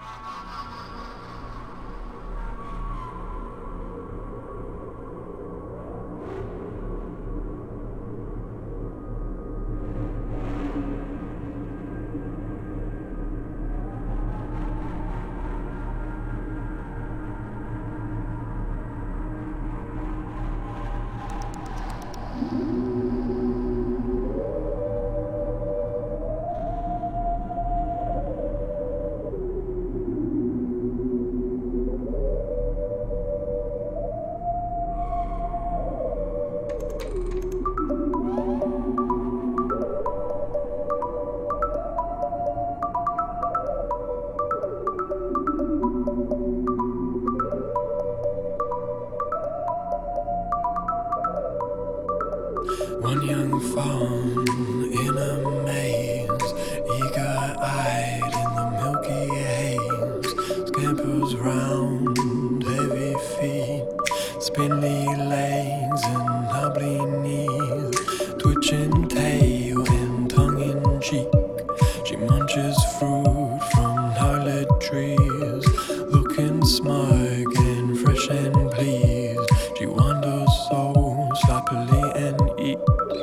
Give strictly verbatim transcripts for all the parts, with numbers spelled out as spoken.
One young fawn in a maze, eager-eyed in the milky haze, scampers round, heavy feet, spindly legs and knobbly knees, twitching tail and tongue in cheek. She munches fruit from gnarled trees, looking smug and fresh and pleased. She wanders so sloppily and eats.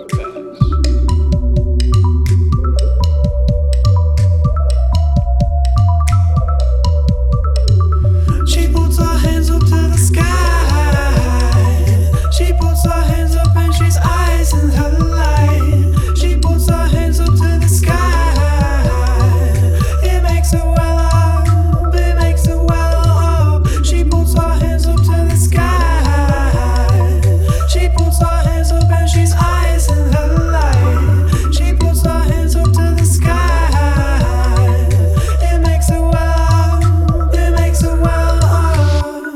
She puts her hands up to the sky. She puts her hands up and she's eyes in her light. She puts her hands up to the sky. It makes her well up, it makes her well up. She puts her hands up to the sky. She puts her hands up and she's eyes in her light. She puts her hands up to the sky. It makes her well up, it makes her well up.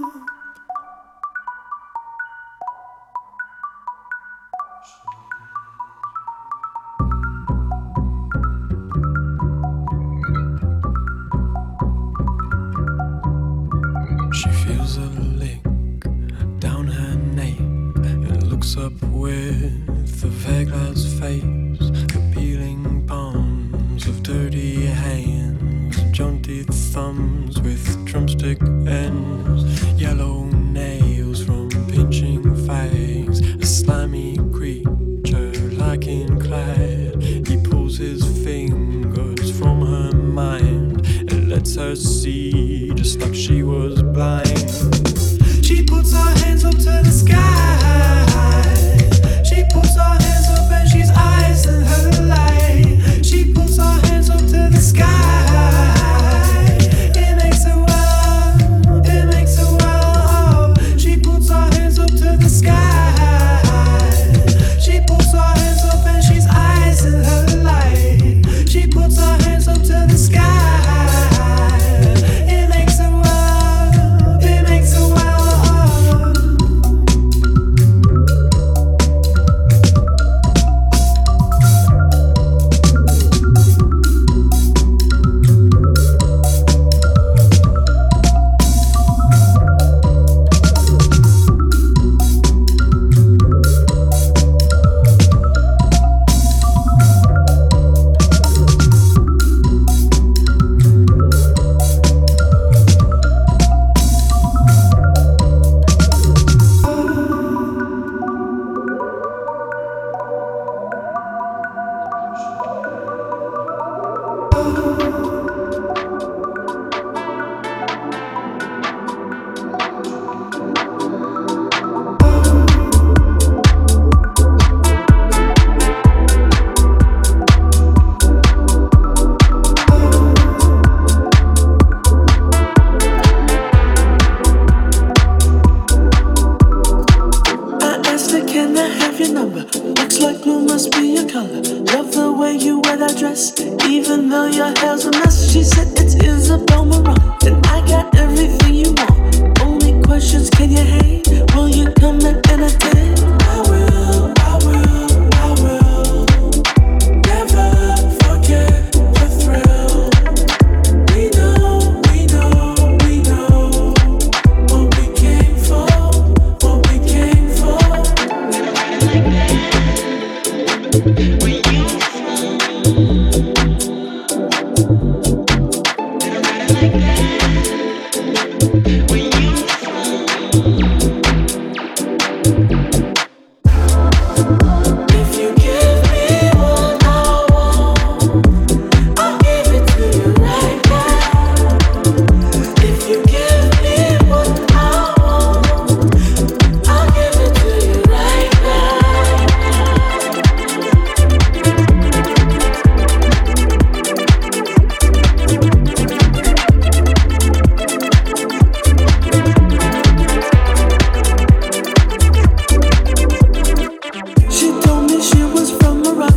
She feels a lick down her nape and looks up with a vague glass face, the peeling palms of dirty hands, jaunty thumbs with drumstick ends, yellow nails from pinching fags, a slimy creature lichen clad. He pulls his fingers from her mind and lets her see just like she was blind. She puts her hands up to the sky. She puts her hands up and she's eyes in her light. She puts her hands up to the sky. It makes her well up, it makes her well up. She puts her hands up to the sky. She puts her hands up and she's eyes in her light. She puts her hands up to the sky. It makes her well up, it makes her well up. Even though your hair's a mess, she said it's Isabel Marant, and I got everything you want. Only questions, can you hang? Will you come and entertain? I will, I will, I will never forget the thrill. We know, we know, we know what we came for, what we came for. Where you from? Like that.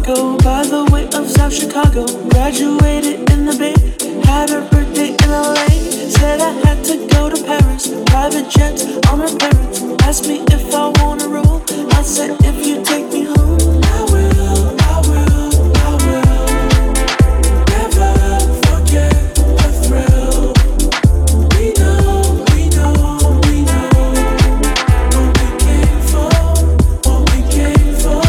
Mexico by the way of South Chicago. Graduated in the Bay, had a birthday in L A. Said I had to go to Paris, private jets on her parents. Asked me if I wanna roll, I said if you take me home, I will, I will, I will. Never forget the thrill. We know, we know, we know what we came for, what we came for.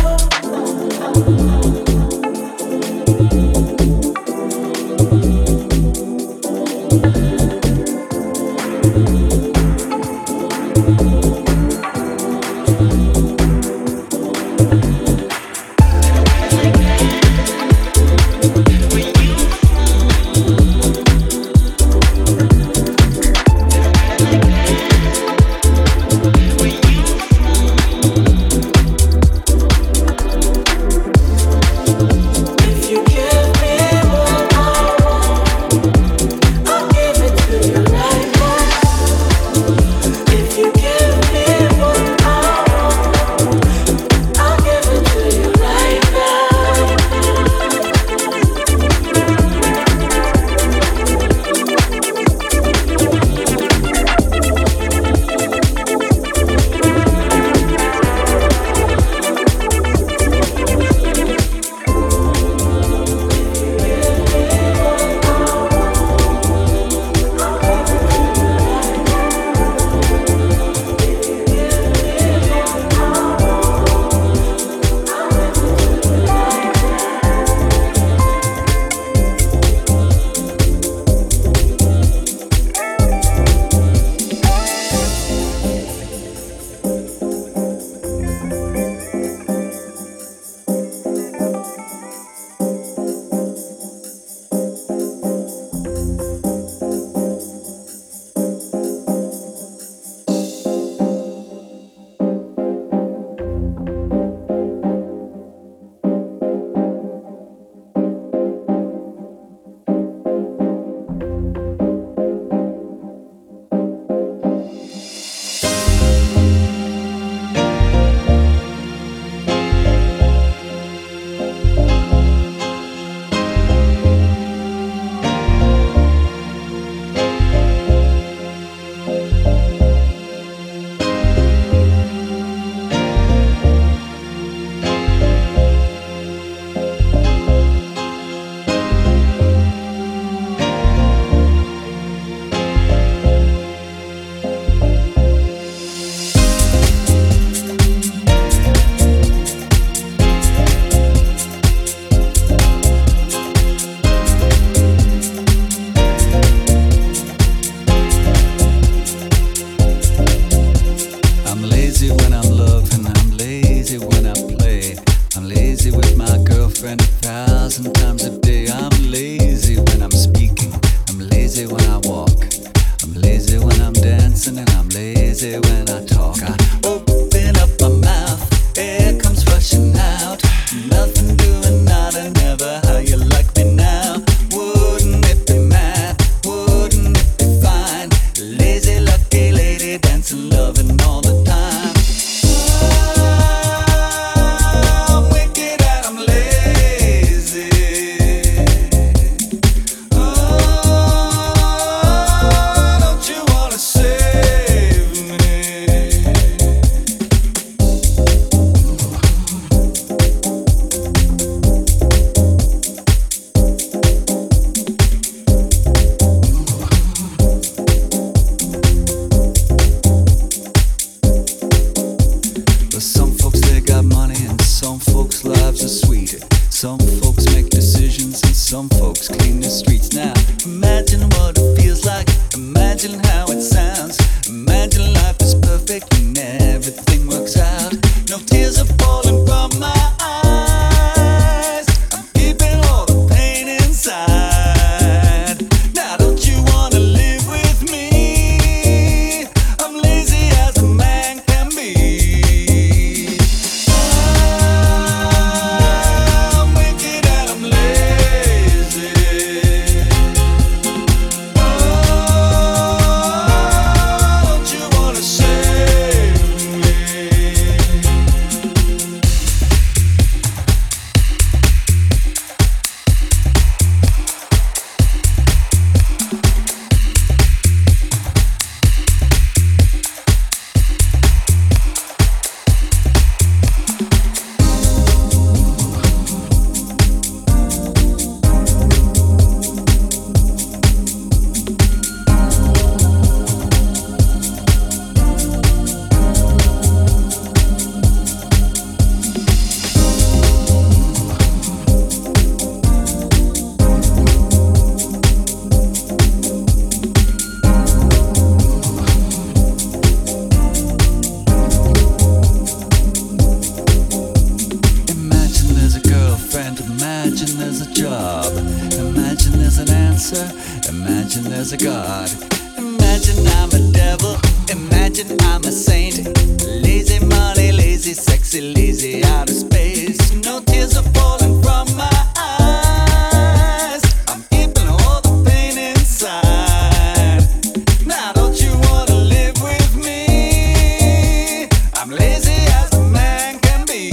Imagine there's a job. Imagine there's an answer. Imagine there's a God. Imagine I'm a devil. Imagine I'm a saint. Lazy money, lazy, sexy, lazy out of space. No tears are falling from my eyes. I'm keeping all the pain inside. Now don't you wanna live with me? I'm lazy as a man can be.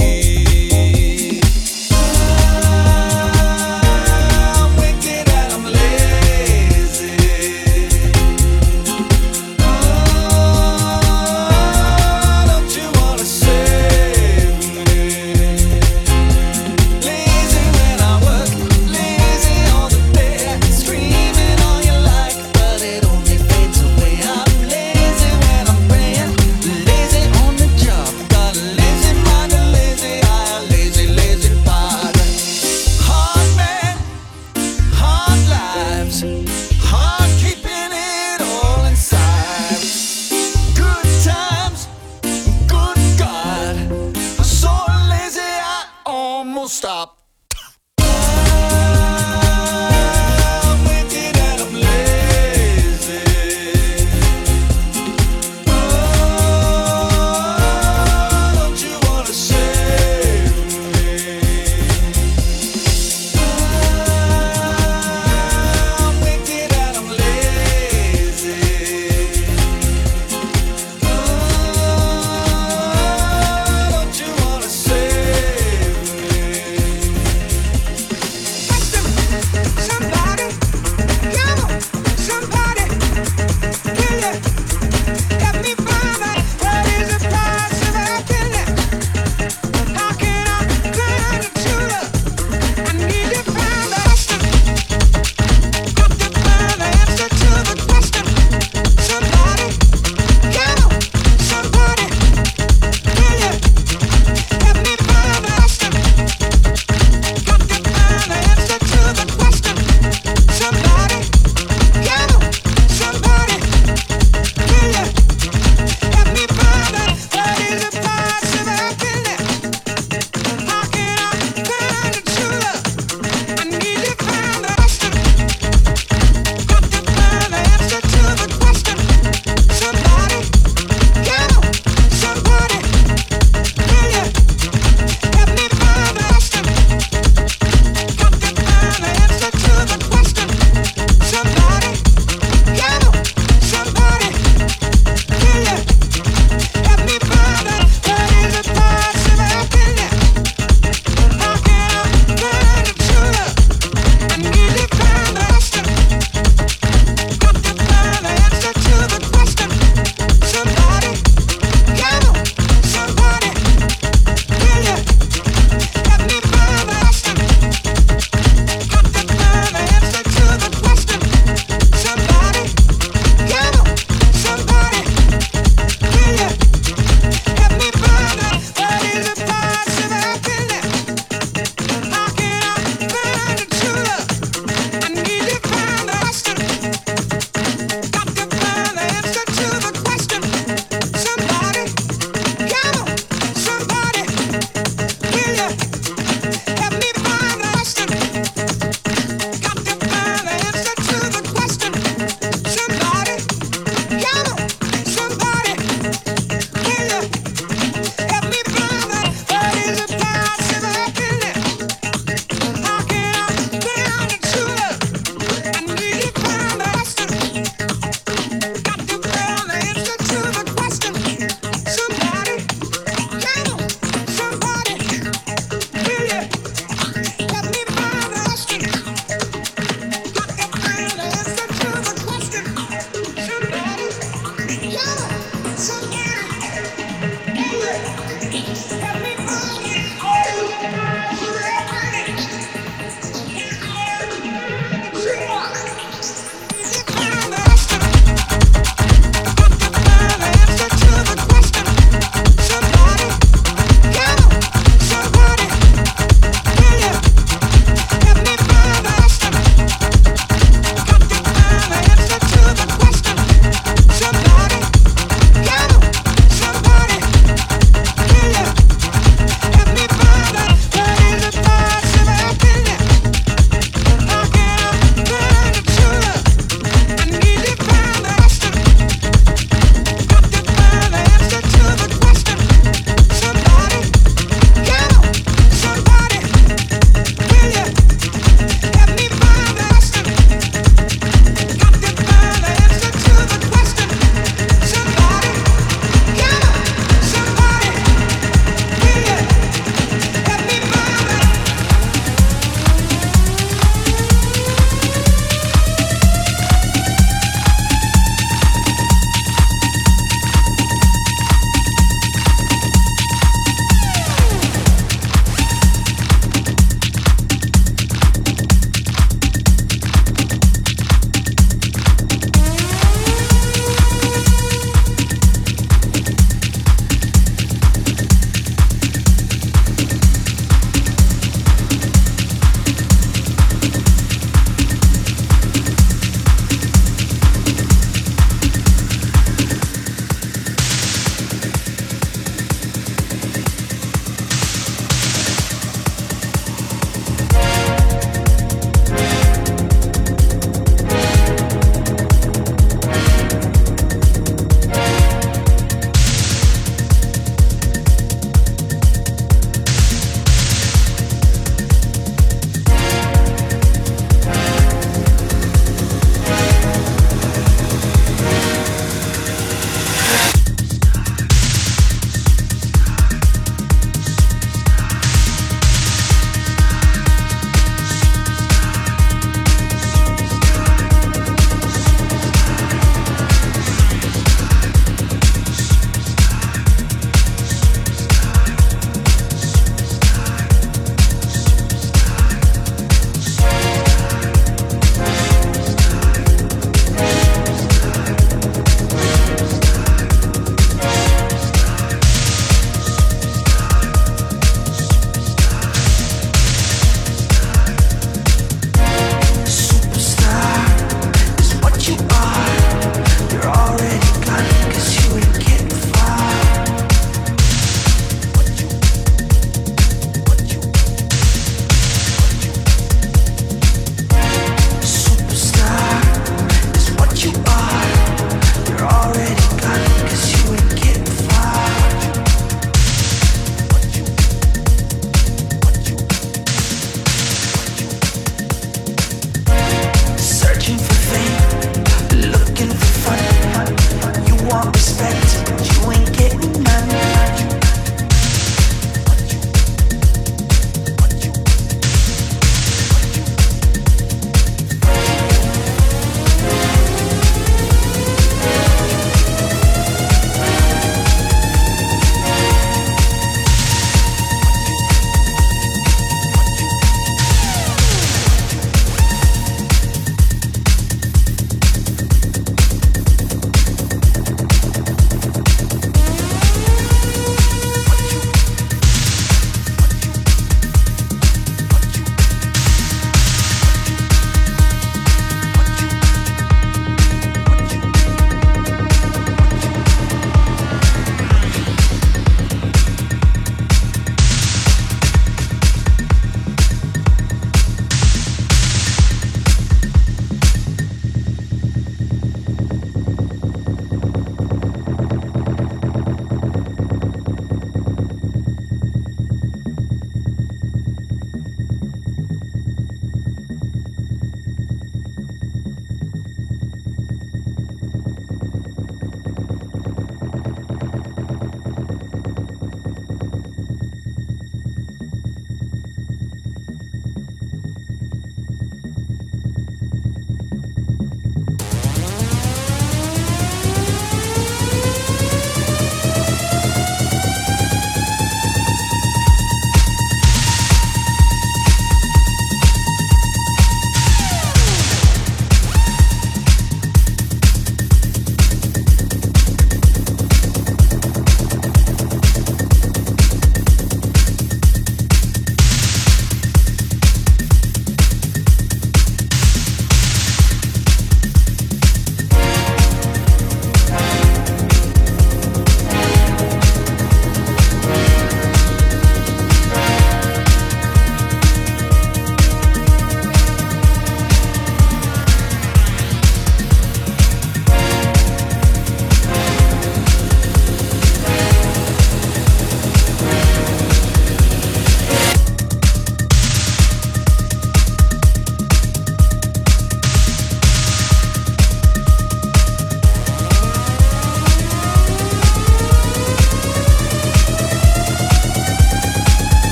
I'm wicked and I'm lazy. Don't you wanna save me? Lazy when I work, lazy all the day, screaming all you like, but it only fades away. I'm lazy when I'm praying, lazy on the job, got a lazy mind, a lazy eye, a lazy, lazy body. Hard man, hard lives, hard keeping it all inside. Good times, good God, I'm so lazy I almost stop. I'm wicked and I'm lazy. Don't you wanna save me? I'm wicked and I'm lazy. Don't you wanna save me?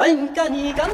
anh ca nhì cắn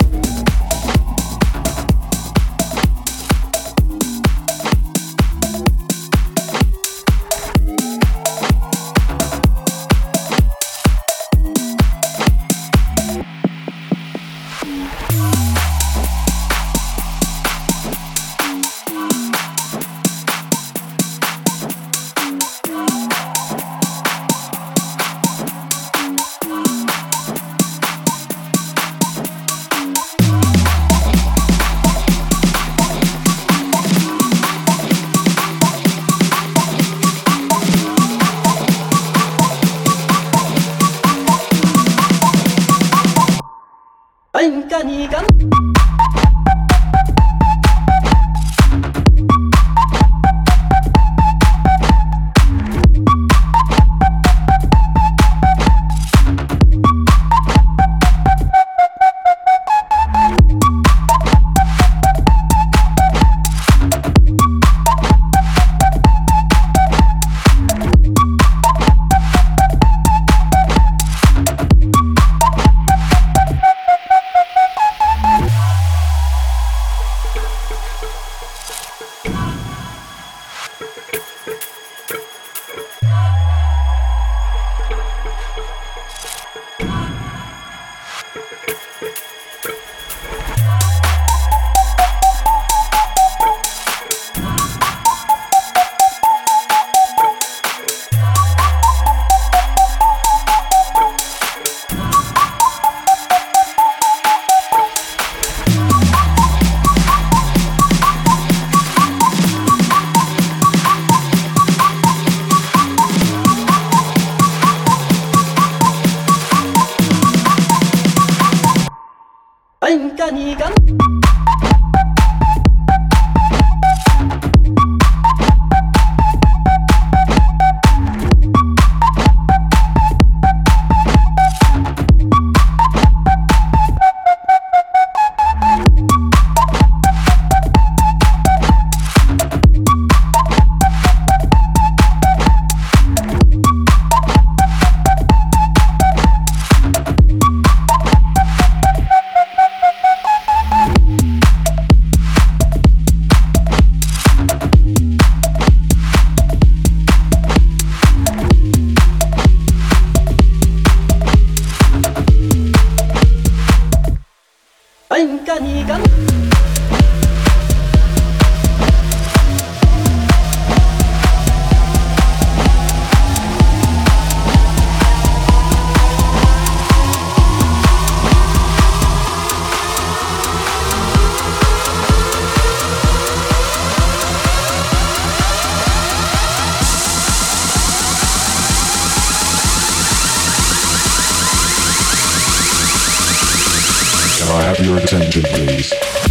anh ca nhì cắn anh ca nhì cắn anh ca nhì cắn Can I have your attention, please?